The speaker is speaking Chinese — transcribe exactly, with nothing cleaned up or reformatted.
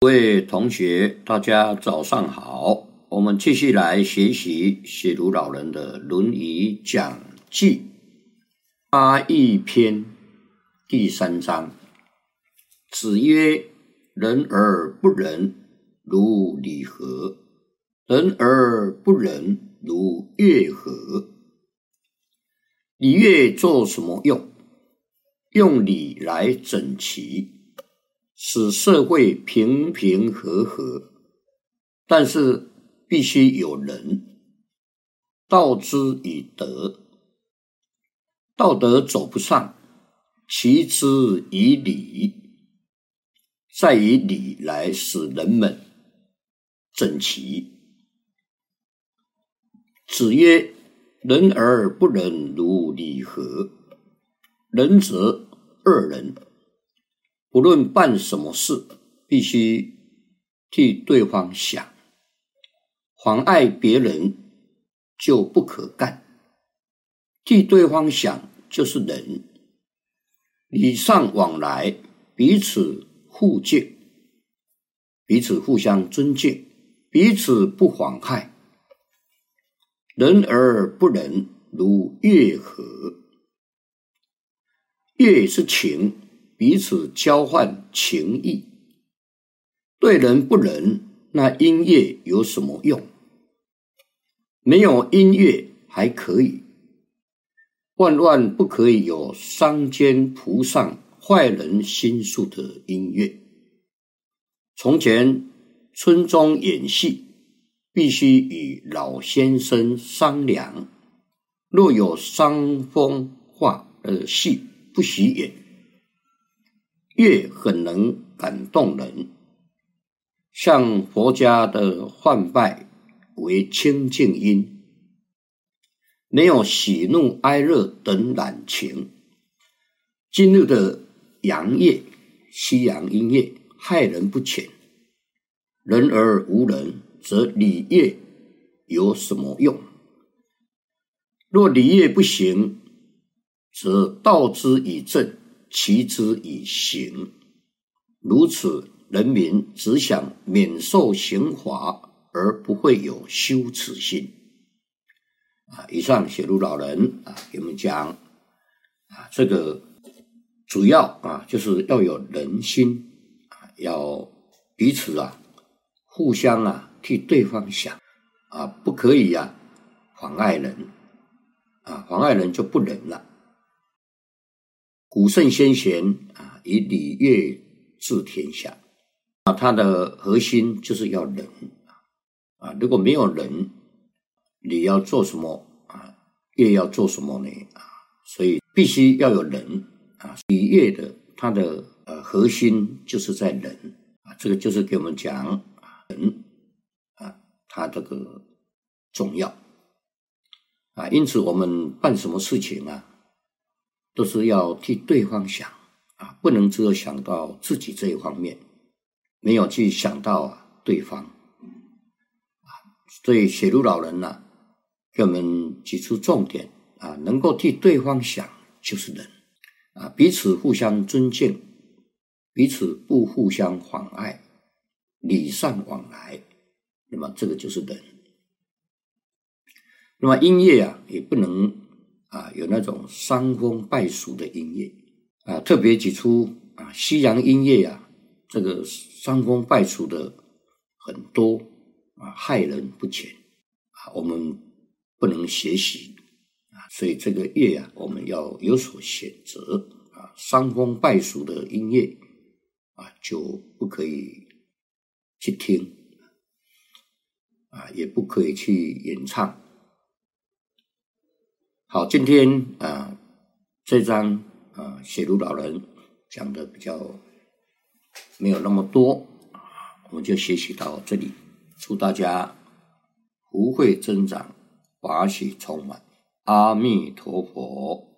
各位同学，大家早上好。我们继续来学习写如老人的《论语讲记》八佾篇第三章。子曰：人而不仁，如礼和；人而不仁，如乐和。礼乐做什么用？用礼来整齐，使社会平平和和，但是必须有仁，道之以德。道德走不上，其之以礼，再以礼来使人们整齐。子曰：人而不仁，如礼和。仁则二人，不论办什么事，必须替对方想，妨碍别人就不可干。替对方想就是仁，礼尚往来，彼此互敬，彼此互相尊敬，彼此不妨害。仁而不仁，如乐和。乐是情，彼此交换情意。对人不仁，那音乐有什么用？没有音乐还可以，万万不可以有伤肩仆上、坏人心术的音乐。从前村中演戏，必须与老先生商量，若有伤风化的戏不许演。乐很能感动人，像佛家的梵拜为清净音，没有喜怒哀乐等染情。今日的洋乐、西洋音乐害人不浅。人而无仁，则礼乐有什么用？若礼乐不行，则道之以政，齐之以刑。如此，人民只想免受刑罚，而不会有羞耻心。啊，以上写如老人啊，给我们讲啊，这个主要啊，就是要有仁心啊，要彼此啊，互相啊，替对方想啊，不可以啊，妨碍人啊，妨碍人就不仁了。古圣先贤啊，以礼乐治天下啊，它的核心就是要仁啊。如果没有仁，礼要做什么啊？乐要做什么呢？啊，所以必须要有仁啊。礼乐的它的呃核心就是在仁啊，这个就是给我们讲仁啊，它这个重要啊。因此我们办什么事情啊，都是要替对方想啊，不能只有想到自己这一方面，没有去想到啊对方啊。所以写如老人呢、啊，给我们举出重点啊，能够替对方想就是仁啊，彼此互相尊敬，彼此不互相妨碍，礼尚往来，那么这个就是仁。那么音乐啊，也不能啊，有那种伤风败俗的音乐啊，特别举出啊，西洋音乐啊，这个伤风败俗的很多啊，害人不浅啊，我们不能学习啊，所以这个乐啊，我们要有所选择啊，伤风败俗的音乐啊，就不可以去听啊，也不可以去演唱。好，今天啊，这章啊，写如老人讲的比较没有那么多，我们就学习到这里。祝大家福慧增长，法喜充满。阿弥陀佛。